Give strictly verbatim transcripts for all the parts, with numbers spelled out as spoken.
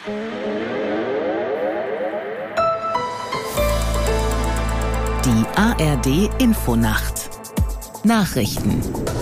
Die A R D-Infonacht. Nachrichten.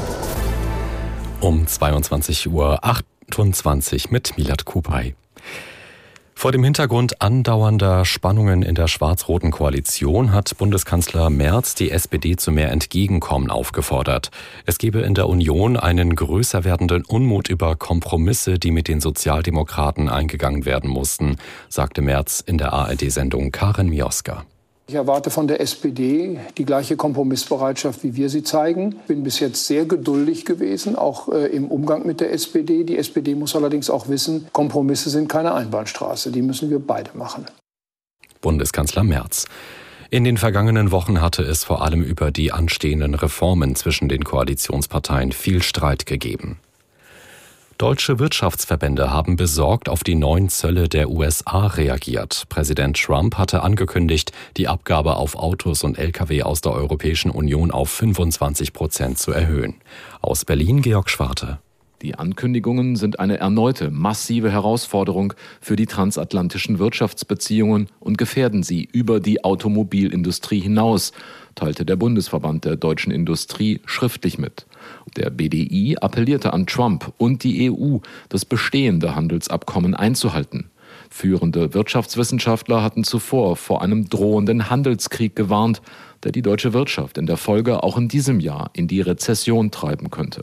Um zweiundzwanzig Uhr achtundzwanzig mit Milad Kupay. Vor dem Hintergrund andauernder Spannungen in der schwarz-roten Koalition hat Bundeskanzler Merz die S P D zu mehr Entgegenkommen aufgefordert. Es gebe in der Union einen größer werdenden Unmut über Kompromisse, die mit den Sozialdemokraten eingegangen werden mussten, sagte Merz in der A R D-Sendung Karin Mioska. Ich erwarte von der S P D die gleiche Kompromissbereitschaft, wie wir sie zeigen. Ich bin bis jetzt sehr geduldig gewesen, auch äh, im Umgang mit der S P D. Die S P D muss allerdings auch wissen, Kompromisse sind keine Einbahnstraße. Die müssen wir beide machen. Bundeskanzler Merz. In den vergangenen Wochen hatte es vor allem über die anstehenden Reformen zwischen den Koalitionsparteien viel Streit gegeben. Deutsche Wirtschaftsverbände haben besorgt auf die neuen Zölle der U S A reagiert. Präsident Trump hatte angekündigt, die Abgabe auf Autos und L K W aus der Europäischen Union auf fünfundzwanzig Prozent zu erhöhen. Aus Berlin Georg Schwarte. Die Ankündigungen sind eine erneute massive Herausforderung für die transatlantischen Wirtschaftsbeziehungen und gefährden sie über die Automobilindustrie hinaus, teilte der Bundesverband der deutschen Industrie schriftlich mit. Der B D I appellierte an Trump und die E U, das bestehende Handelsabkommen einzuhalten. Führende Wirtschaftswissenschaftler hatten zuvor vor einem drohenden Handelskrieg gewarnt, der die deutsche Wirtschaft in der Folge auch in diesem Jahr in die Rezession treiben könnte.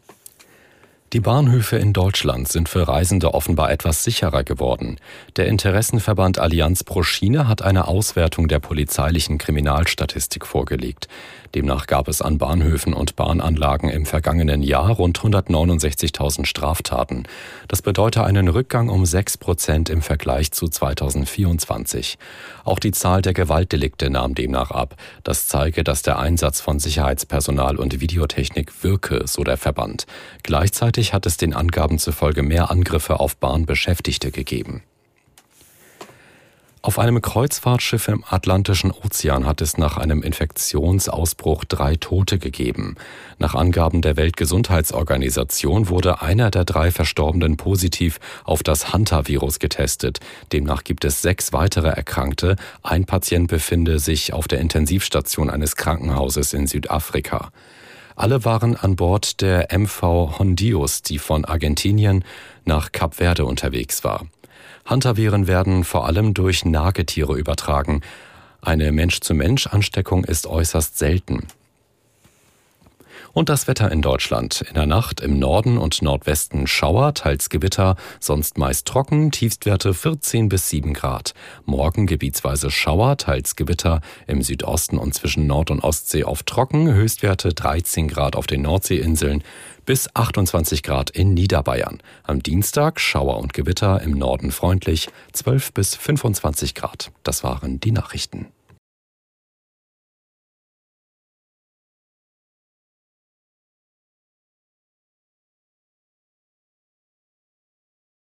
Die Bahnhöfe in Deutschland sind für Reisende offenbar etwas sicherer geworden. Der Interessenverband Allianz pro Schiene hat eine Auswertung der polizeilichen Kriminalstatistik vorgelegt. Demnach gab es an Bahnhöfen und Bahnanlagen im vergangenen Jahr rund hundertneunundsechzigtausend Straftaten. Das bedeutet einen Rückgang um sechs Prozent im Vergleich zu zweitausendvierundzwanzig. Auch die Zahl der Gewaltdelikte nahm demnach ab. Das zeige, dass der Einsatz von Sicherheitspersonal und Videotechnik wirke, so der Verband. Gleichzeitig hat es den Angaben zufolge mehr Angriffe auf Bahnbeschäftigte gegeben. Auf einem Kreuzfahrtschiff im Atlantischen Ozean hat es nach einem Infektionsausbruch drei Tote gegeben. Nach Angaben der Weltgesundheitsorganisation wurde einer der drei Verstorbenen positiv auf das Hantavirus getestet. Demnach gibt es sechs weitere Erkrankte. Ein Patient befinde sich auf der Intensivstation eines Krankenhauses in Südafrika. Alle waren an Bord der M V Hondius, die von Argentinien nach Kap Verde unterwegs war. Hantaviren werden vor allem durch Nagetiere übertragen. Eine Mensch-zu-Mensch-Ansteckung ist äußerst selten. Und das Wetter in Deutschland. In der Nacht im Norden und Nordwesten Schauer, teils Gewitter, sonst meist trocken, Tiefstwerte vierzehn bis sieben Grad. Morgen gebietsweise Schauer, teils Gewitter, im Südosten und zwischen Nord- und Ostsee oft trocken, Höchstwerte dreizehn Grad auf den Nordseeinseln bis achtundzwanzig Grad in Niederbayern. Am Dienstag Schauer und Gewitter, im Norden freundlich, zwölf bis fünfundzwanzig Grad. Das waren die Nachrichten.